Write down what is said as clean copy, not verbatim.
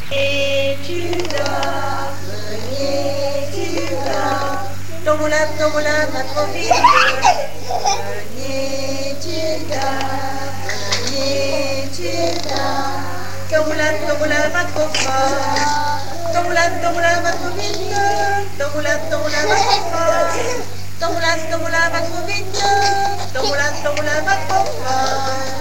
Et tu dors, Meunier, tu dors. Ton moulin va trop vite. Meunier, tu dors, Meunier, tu dors. Ton moulin va trop fort. Ton moulin va trop vite. Ton moulin va trop fort. Ton moulin va trop vite. Ton moulin va trop fort.